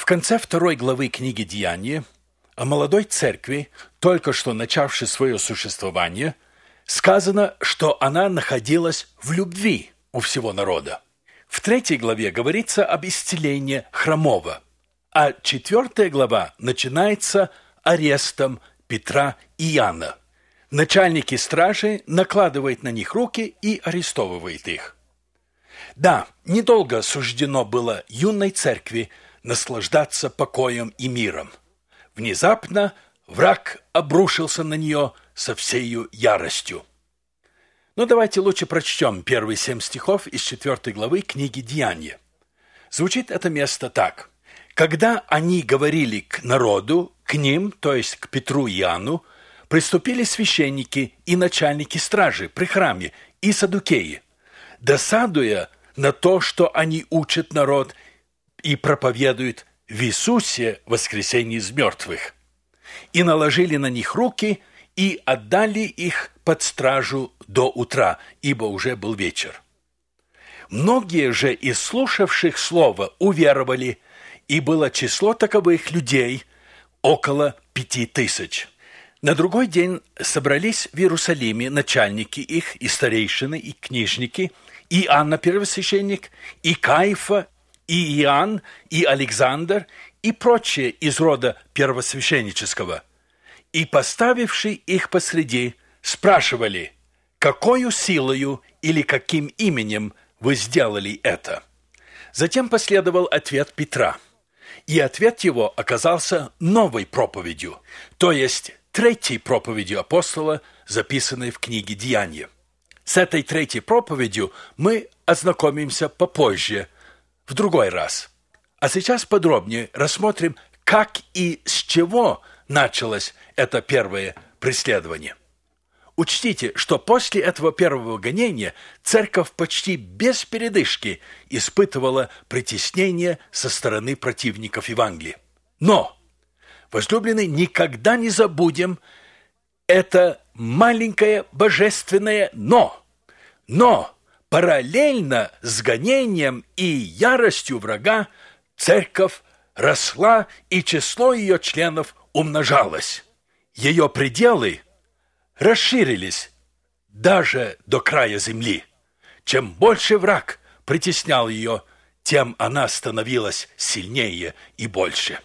конце 2 главы книги «Деяния» о молодой церкви, только что начавшей свое существование, сказано, что она находилась в любви у всего народа. В 3 главе говорится об исцелении хромого, а 4 глава начинается арестом Петра и Иоанна. Начальники стражи накладывают на них руки и арестовывают их. Да, недолго суждено было юной церкви наслаждаться покоем и миром. Внезапно враг обрушился на нее со всею яростью. Но давайте лучше прочтем первые 7 стихов из 4 главы книги «Деяния». Звучит это место так. «Когда они говорили к народу, к ним, то есть к Петру и Иоанну, приступили священники и начальники стражи при храме и саддукеи, досадуя на то, что они учат народ и проповедуют в Иисусе воскресение из мертвых, и наложили на них руки и отдали их под стражу до утра, ибо уже был вечер. Многие же из слушавших слово уверовали, и было число таковых людей около 5000. На другой день собрались в Иерусалиме начальники их, и старейшины, и книжники, и Иоанна первосвященник, и Каифа, и Иоанн, и Александр, и прочие из рода первосвященнического. И, поставивши их посреди, спрашивали, какою силою или каким именем вы сделали это? Затем последовал ответ Петра, и ответ его оказался новой проповедью, то есть 3 проповедью апостола, записанной в книге «Деяния». С этой 3 проповедью мы ознакомимся попозже, в другой раз. А сейчас подробнее рассмотрим, как и с чего началось это первое преследование. Учтите, что после этого первого гонения церковь почти без передышки испытывала притеснение со стороны противников Евангелия. Но, возлюбленные, никогда не забудем это маленькое божественное «но». Но параллельно с гонением и яростью врага церковь росла, и число ее членов умножалось. Ее пределы расширились даже до края земли. Чем больше враг притеснял ее, тем она становилась сильнее и больше.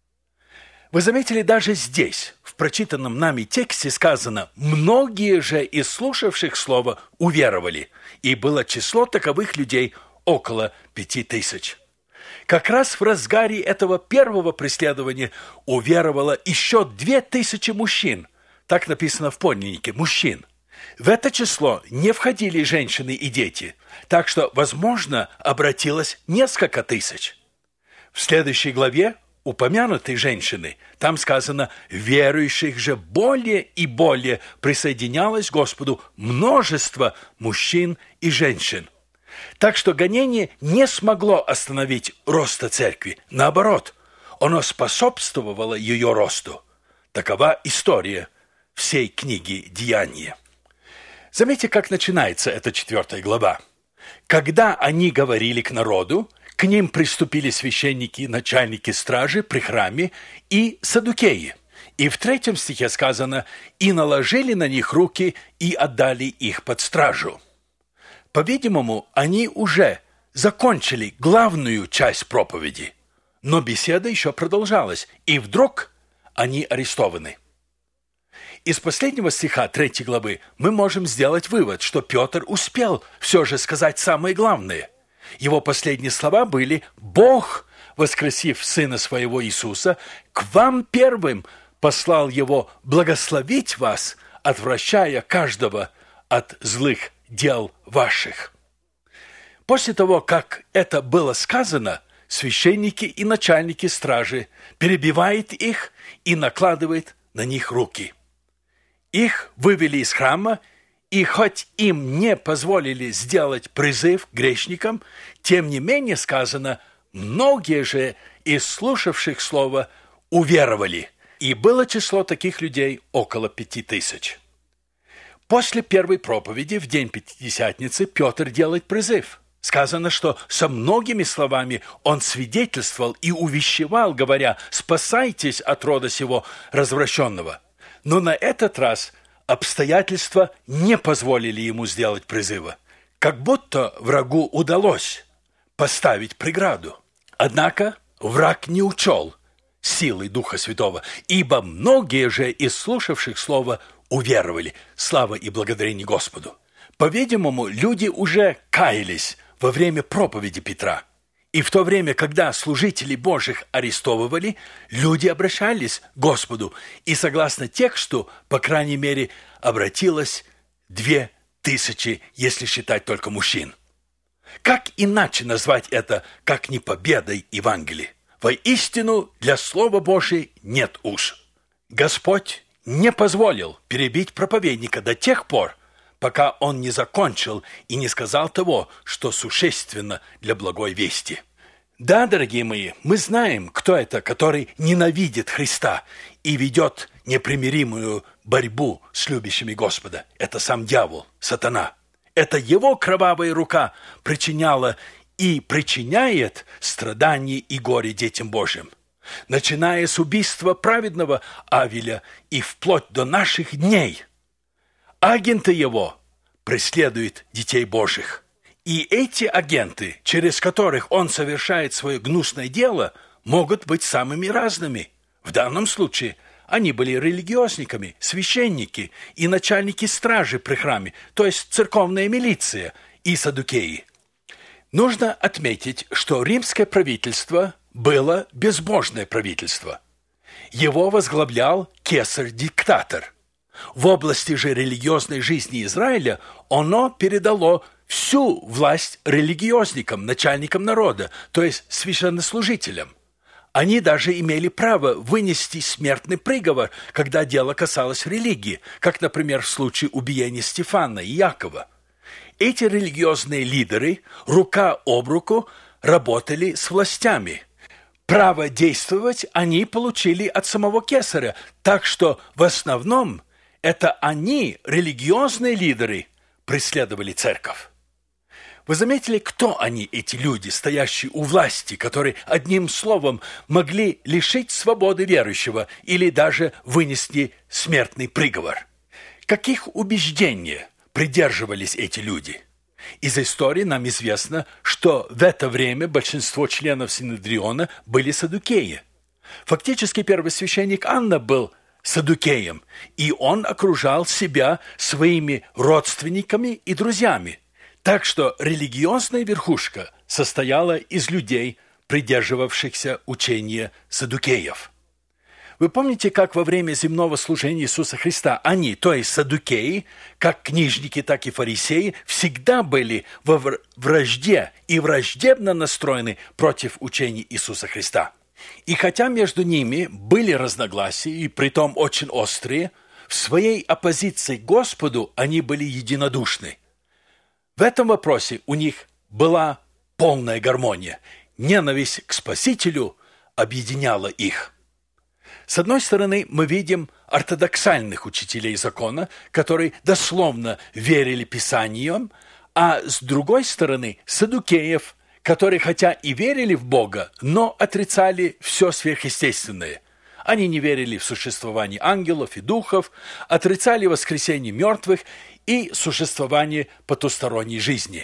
Вы заметили, даже здесь, в прочитанном нами тексте сказано, многие же из слушавших слово уверовали, и было число таковых людей около 5000. Как раз в разгаре этого первого преследования уверовало еще 2000 мужчин, так написано в подлиннике, мужчин. В это число не входили женщины и дети, так что, возможно, обратилось несколько тысяч. В следующей главе упомянутой женщины, там сказано, верующих же более и более присоединялось к Господу множество мужчин и женщин. Так что гонение не смогло остановить роста церкви. Наоборот, оно способствовало ее росту. Такова история всей книги «Деяния». Заметьте, как начинается эта 4 глава. «Когда они говорили к народу, к ним приступили священники, начальники стражи при храме и саддукеи». И в 3 стихе сказано «и наложили на них руки и отдали их под стражу». По-видимому, они уже закончили главную часть проповеди, но беседа еще продолжалась, и вдруг они арестованы. Из последнего стиха 3 главы мы можем сделать вывод, что Петр успел все же сказать самое главное. Его последние слова были «Бог, воскресив Сына Своего Иисуса, к вам первым послал Его благословить вас, отвращая каждого от злых дел ваших». После того, как это было сказано, священники и начальники стражи перебивают их и накладывают на них руки. Их вывели из храма, и хоть им не позволили сделать призыв к грешникам, тем не менее сказано, многие же из слушавших слово уверовали, и было число таких людей около 5000. После первой проповеди в день Пятидесятницы Петр делает призыв. Сказано, что со многими словами он свидетельствовал и увещевал, говоря: «Спасайтесь от рода сего развращенного». Но на этот раз обстоятельства не позволили ему сделать призыва. Как будто врагу удалось поставить преграду. Однако враг не учел силой Духа Святого, ибо многие же из слушавших слово уверовали. Слава и благодарение Господу! По-видимому, люди уже каялись во время проповеди Петра. И в то время, когда служителей Божьих арестовывали, люди обращались к Господу. И согласно тексту, по крайней мере, обратилось 2000, если считать только мужчин. Как иначе назвать это, как не победой Евангелия? Воистину, для Слова Божия нет уж. Господь не позволил перебить проповедника до тех пор, пока он не закончил и не сказал того, что существенно для благой вести. Да, дорогие мои, мы знаем, кто это, который ненавидит Христа и ведет непримиримую борьбу с любящими Господа. Это сам дьявол, сатана. Это его кровавая рука причиняла и причиняет страдания и горе детям Божьим. Начиная с убийства праведного Авеля и вплоть до наших дней, агенты его преследуют детей Божьих. И эти агенты, через которых он совершает свое гнусное дело, могут быть самыми разными. В данном случае они были религиозниками, священники и начальники стражи при храме, то есть церковная милиция и саддукеи. Нужно отметить, что римское правительство было безбожное правительство. Его возглавлял кесарь-диктатор. В области же религиозной жизни Израиля оно передало всю власть религиозникам, начальникам народа, то есть священнослужителям. Они даже имели право вынести смертный приговор, когда дело касалось религии, как, например, в случае убиения Стефана и Якова. Эти религиозные лидеры рука об руку работали с властями. Право действовать они получили от самого кесаря, так что в основном это они, религиозные лидеры, преследовали церковь. Вы заметили, кто они, эти люди, стоящие у власти, которые одним словом могли лишить свободы верующего или даже вынести смертный приговор? Каких убеждений придерживались эти люди? Из истории нам известно, что в это время большинство членов Синедриона были саддукеи. Фактически первосвященник Анна был саддукеем, и он окружал себя своими родственниками и друзьями. Так что религиозная верхушка состояла из людей, придерживавшихся учения саддукеев. Вы помните, как во время земного служения Иисуса Христа они, то есть саддукеи, как книжники, так и фарисеи, всегда были во вражде и враждебно настроены против учения Иисуса Христа. И хотя между ними были разногласия, и притом очень острые, в своей оппозиции к Господу они были единодушны. В этом вопросе у них была полная гармония. Ненависть к Спасителю объединяла их. С одной стороны, мы видим ортодоксальных учителей закона, которые дословно верили Писаниям, а с другой стороны, саддукеев, которые хотя и верили в Бога, но отрицали все сверхъестественное. Они не верили в существование ангелов и духов, отрицали воскресение мертвых и существование потусторонней жизни.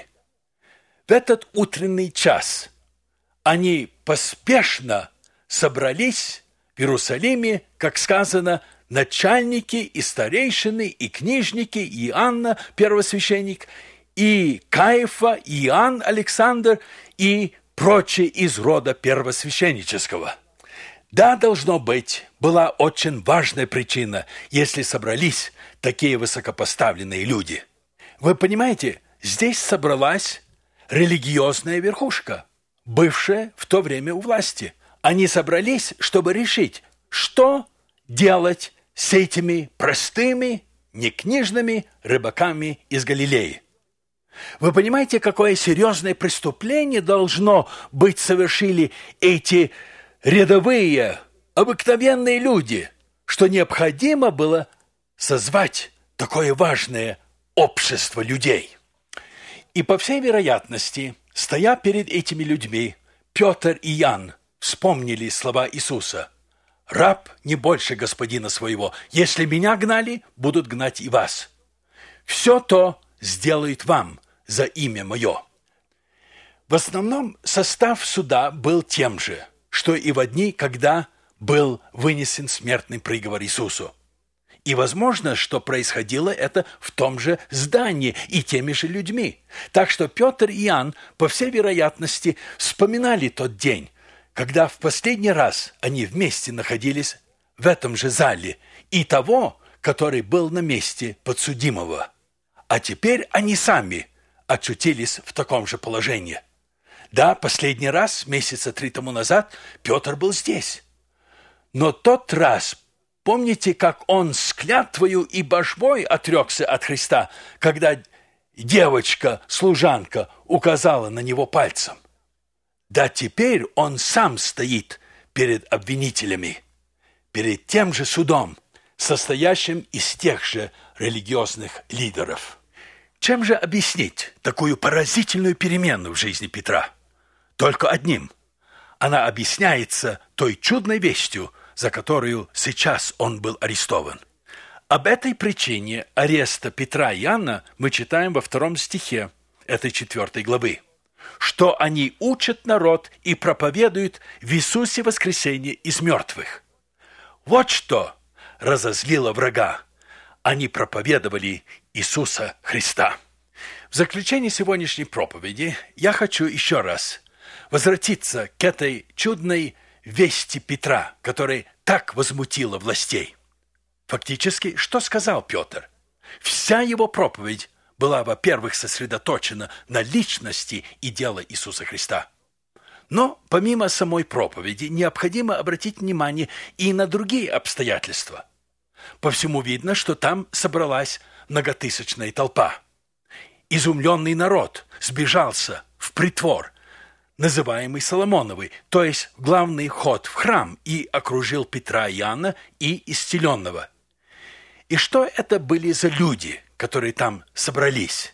В этот утренний час они поспешно собрались в Иерусалиме, как сказано, начальники и старейшины, и книжники, и Иоанна, первосвященник, и Каифа, и Иоанн Александр, и прочие из рода первосвященнического. Да, должно быть, была очень важная причина, если собрались такие высокопоставленные люди. Вы понимаете, здесь собралась религиозная верхушка, бывшая в то время у власти. Они собрались, чтобы решить, что делать с этими простыми, некнижными рыбаками из Галилеи. Вы понимаете, какое серьезное преступление должно быть совершили эти рядовые, обыкновенные люди, что необходимо было созвать такое важное общество людей. И по всей вероятности, Стоя перед этими людьми, Петр и Иоанн вспомнили слова Иисуса: «Раб не больше господина своего. Если меня гнали, будут гнать и вас. Все то сделают вам за имя мое». В основном состав суда был тем же, что и в дни, когда был вынесен смертный приговор Иисусу. И возможно, что происходило это в том же здании и теми же людьми. Так что Петр и Иоанн, по всей вероятности, вспоминали тот день, когда в последний раз они вместе находились в этом же зале, и того, который был на месте подсудимого. А теперь они сами очутились в таком же положении. Да, последний раз, месяца 3 тому назад, Петр был здесь. Но тот раз, помните, как он с клятвою и божбой отрекся от Христа, когда девочка-служанка указала на него пальцем? Да теперь он сам стоит перед обвинителями, перед тем же судом, состоящим из тех же религиозных лидеров. Чем же объяснить такую поразительную перемену в жизни Петра? Только одним. Она объясняется той чудной вестью, за которую сейчас он был арестован. Об этой причине ареста Петра и Иоанна мы читаем во 2 стихе этой 4 главы, что они учат народ и проповедуют в Иисусе воскресение из мертвых. Вот что разозлило врага. Они проповедовали Иисуса Христа. В заключение сегодняшней проповеди я хочу еще раз возвратиться к этой чудной вести Петра, которая так возмутила властей. Фактически, что сказал Петр? Вся его проповедь была, во-первых, сосредоточена на личности и деле Иисуса Христа. Но помимо самой проповеди необходимо обратить внимание и на другие обстоятельства. По всему видно, что там собралась многотысячная толпа. Изумленный народ сбежался в притвор, называемый Соломоновый, то есть главный вход в храм, и окружил Петра и Иоанна и исцеленного. И что это были за люди, которые там собрались?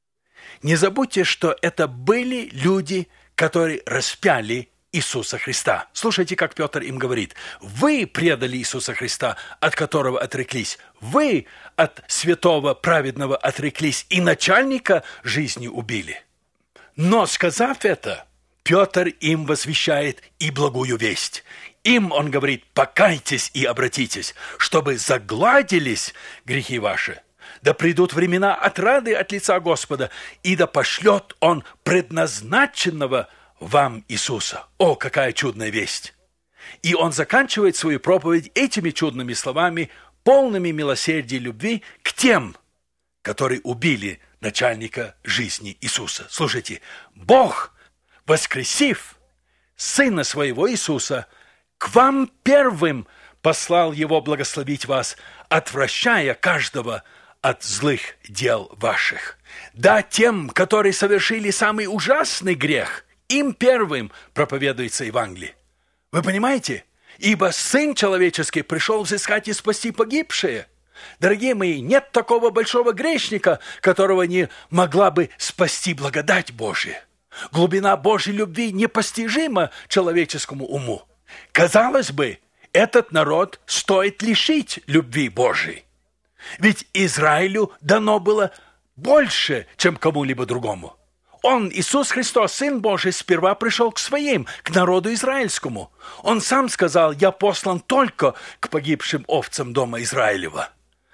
Не забудьте, что это были люди, которые распяли Иисуса Христа. Слушайте, как Петр им говорит: «Вы предали Иисуса Христа, от которого отреклись. Вы от святого праведного отреклись и начальника жизни убили». Но, сказав это, Петр им возвещает и благую весть. Им он говорит: «Покайтесь и обратитесь, чтобы загладились грехи ваши. Да придут времена отрады от лица Господа, и да пошлет Он предназначенного вам Иисуса». О, какая чудная весть! И он заканчивает свою проповедь этими чудными словами, полными милосердия и любви к тем, которые убили начальника жизни Иисуса. Слушайте, Бог, воскресив Сына Своего Иисуса, к вам первым послал Его благословить вас, отвращая каждого от злых дел ваших. Да, тем, которые совершили самый ужасный грех, им первым проповедуется Евангелие. Вы понимаете? Ибо Сын Человеческий пришел взыскать и спасти погибшие. Дорогие мои, нет такого большого грешника, которого не могла бы спасти благодать Божия. Глубина Божьей любви непостижима человеческому уму. Казалось бы, этот народ стоит лишить любви Божией. Ведь Израилю дано было больше, чем кому-либо другому. Он, Иисус Христос, Сын Божий, сперва пришел к своим, к народу израильскому. Он сам сказал: «Я послан только к погибшим овцам дома Израилева».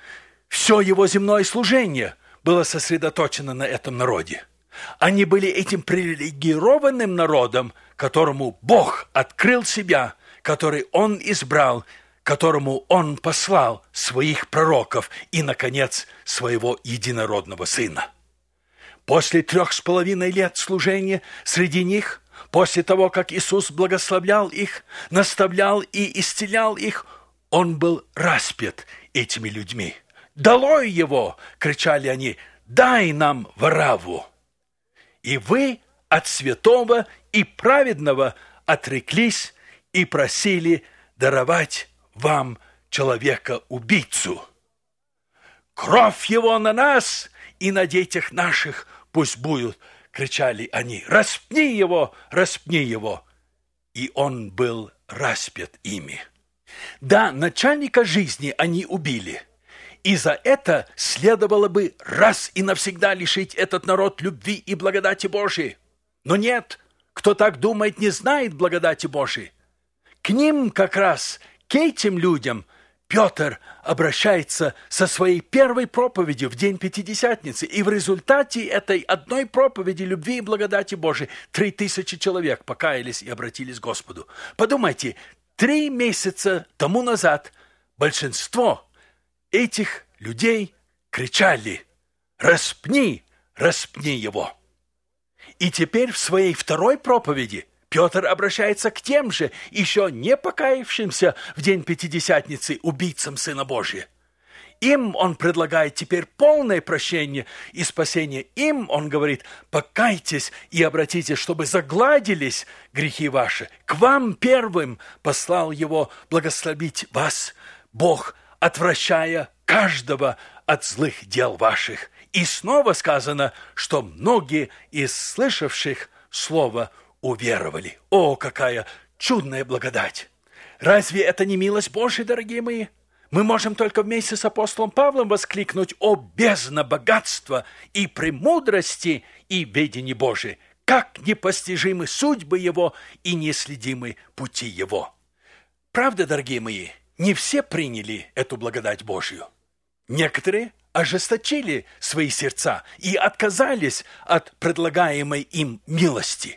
Все его земное служение было сосредоточено на этом народе. Они были этим привилегированным народом, которому Бог открыл себя, который Он избрал, которому Он послал своих пророков и, наконец, своего единородного Сына. После 3,5 лет служения среди них, после того, как Иисус благословлял их, наставлял и исцелял их, Он был распят этими людьми. «Долой его!» – кричали они. «Дай нам Варавву!» И вы от святого и праведного отреклись и просили даровать вам человека-убийцу. Кровь его на нас и на детях наших пусть будет кричали они, распни его, распни его. И он был распят ими. Да, начальника жизни они убили. И за это следовало бы раз и навсегда лишить этот народ любви и благодати Божией. Но нет, кто так думает, не знает благодати Божией. К ним как раз, к этим людям, Петр обращается со своей первой проповедью в день Пятидесятницы. И в результате этой одной проповеди любви и благодати Божией 3000 человек покаялись и обратились к Господу. Подумайте, 3 месяца тому назад большинство этих людей кричали «Распни, распни его!». И теперь в своей второй проповеди Петр обращается к тем же, еще не покаявшимся в день Пятидесятницы убийцам Сына Божия. Им он предлагает теперь полное прощение и спасение. Им он говорит, покайтесь и обратитесь, чтобы загладились грехи ваши. К вам первым послал его благословить вас Бог, отвращая каждого от злых дел ваших. И снова сказано, что многие из слышавших слово уверовали. О, какая чудная благодать! Разве это не милость Божия, дорогие мои? Мы можем только вместе с апостолом Павлом воскликнуть: «О, бездна богатства и премудрости и ведения Божией! Как непостижимы судьбы Его и неследимы пути Его!» Правда, дорогие мои, не все приняли эту благодать Божью. Некоторые ожесточили свои сердца и отказались от предлагаемой им милости.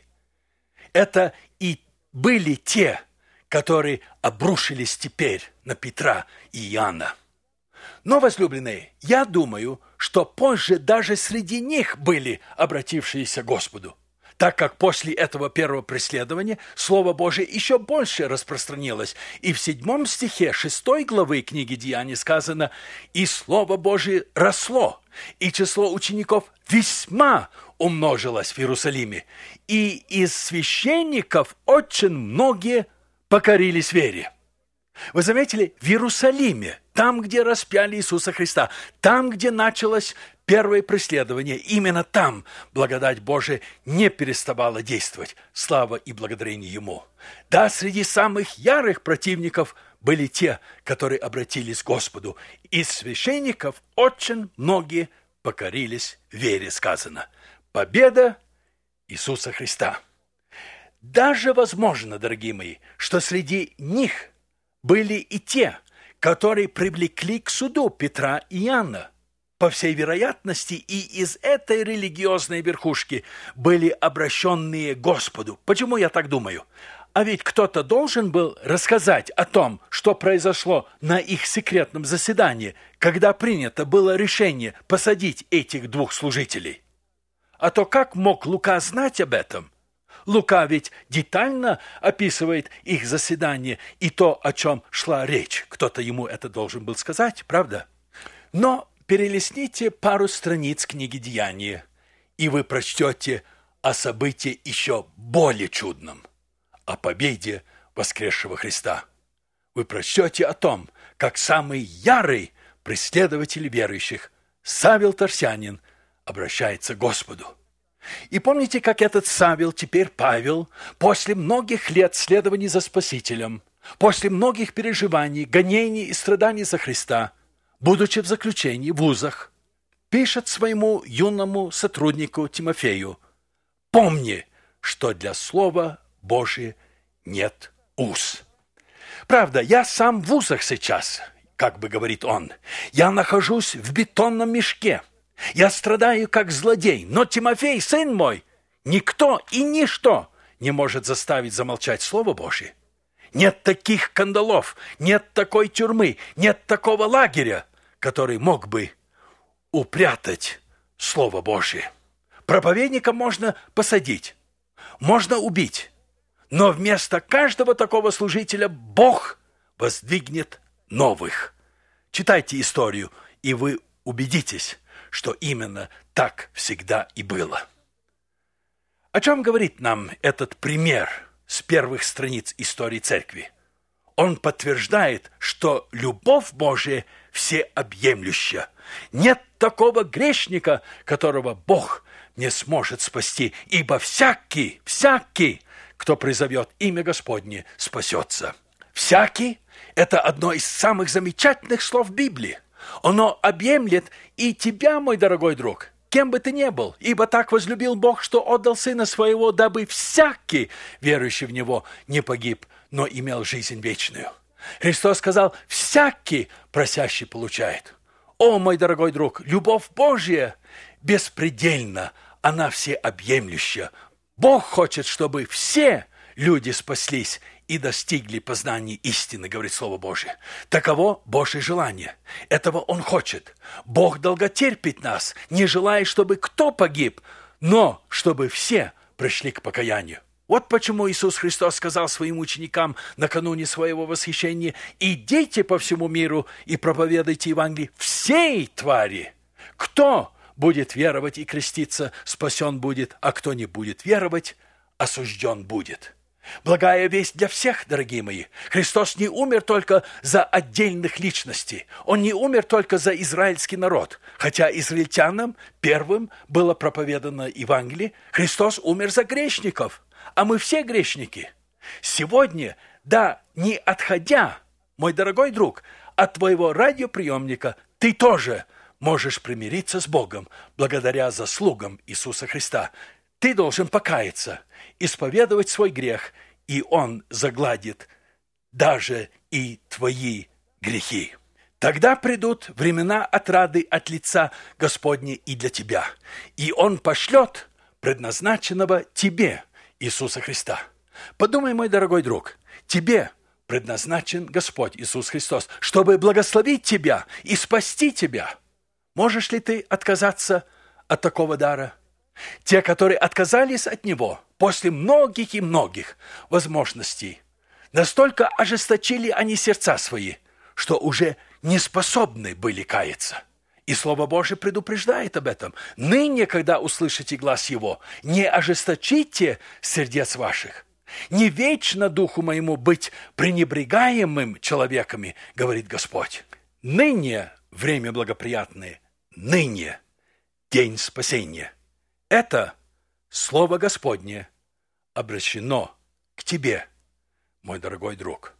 Это и были те, которые обрушились теперь на Петра и Иоанна. Но, возлюбленные, я думаю, что позже даже среди них были обратившиеся к Господу, так как после этого первого преследования Слово Божие еще больше распространилось. И в 7 стихе 6 главы книги Деяний сказано: «И Слово Божие росло, и число учеников весьма умножилось в Иерусалиме, и из священников очень многие покорились вере». Вы заметили, в Иерусалиме, там, где распяли Иисуса Христа, там, где началось первое преследование, именно там благодать Божия не переставала действовать. Слава и благодарение Ему. Да, среди самых ярых противников были те, которые обратились к Господу. Из священников очень многие покорились вере, сказано. Победа Иисуса Христа. Даже возможно, дорогие мои, что среди них были и те, которые привлекли к суду Петра и Иоанна. По всей вероятности, и из этой религиозной верхушки были обращенные к Господу. Почему я так думаю? А ведь кто-то должен был рассказать о том, что произошло на их секретном заседании, когда принято было решение посадить этих 2 служителей. А то как мог Лука знать об этом? Лука ведь детально описывает их заседание и то, о чем шла речь. Кто-то ему это должен был сказать, правда? Но перелистните пару страниц книги Деяния, и вы прочтете о событии еще более чудном, о победе воскресшего Христа. Вы прочтете о том, как самый ярый преследователь верующих, Савел Тарсянин, обращается к Господу. И помните, как этот Савел, теперь Павел, после многих лет следований за Спасителем, после многих переживаний, гонений и страданий за Христа, будучи в заключении в узах, пишет своему юному сотруднику Тимофею: «Помни, что для Слова Божия нет уз». Правда, я сам в узах сейчас, как бы говорит он. Я нахожусь в бетонном мешке. Я страдаю, как злодей, но Тимофей, сын мой, никто и ничто не может заставить замолчать Слово Божие. Нет таких кандалов, нет такой тюрьмы, нет такого лагеря, который мог бы упрятать Слово Божие. Проповедника можно посадить, можно убить, но вместо каждого такого служителя Бог воздвигнет новых. Читайте историю, и вы убедитесь, что именно так всегда и было. О чем говорит нам этот пример с первых страниц истории Церкви? Он подтверждает, что любовь Божия всеобъемлюща. Нет такого грешника, которого Бог не сможет спасти, ибо всякий, кто призовет имя Господне, спасется. Всякий – это одно из самых замечательных слов Библии. Оно объемлет и тебя, мой дорогой друг, кем бы ты ни был, ибо так возлюбил Бог, что отдал Сына Своего, дабы всякий, верующий в Него, не погиб, но имел жизнь вечную. Христос сказал: всякий просящий получает. О, мой дорогой друг, любовь Божья беспредельна, она всеобъемлющая. Бог хочет, чтобы все люди спаслись и достигли познания истины, говорит Слово Божие. Таково Божье желание. Этого Он хочет. Бог долготерпит нас, не желая, чтобы кто погиб, но чтобы все пришли к покаянию. Вот почему Иисус Христос сказал своим ученикам накануне своего восхищения: «Идите по всему миру и проповедуйте Евангелие всей твари. Кто будет веровать и креститься, спасен будет, а кто не будет веровать, осужден будет». Благая весть для всех, дорогие мои. Христос не умер только за отдельных личностей. Он не умер только за израильский народ. Хотя израильтянам первым было проповедано Евангелие, Христос умер за грешников. А мы все грешники. Сегодня, да, не отходя, мой дорогой друг, от твоего радиоприемника, ты тоже можешь примириться с Богом благодаря заслугам Иисуса Христа. Ты должен покаяться, исповедовать свой грех, и Он загладит даже и твои грехи. Тогда придут времена отрады от лица Господня и для тебя, и Он пошлет предназначенного тебе Иисуса Христа. Подумай, мой дорогой друг, тебе предназначен Господь Иисус Христос, чтобы благословить тебя и спасти тебя. Можешь ли ты отказаться от такого дара? Те, которые отказались от него после многих и многих возможностей, настолько ожесточили они сердца свои, что уже не способны были каяться. И Слово Божие предупреждает об этом. Ныне, когда услышите глас Его, не ожесточите сердец ваших. Не вечно духу моему быть пренебрегаемым человеками, говорит Господь. Ныне время благоприятное, ныне день спасения. Это Слово Господне обращено к тебе, мой дорогой друг.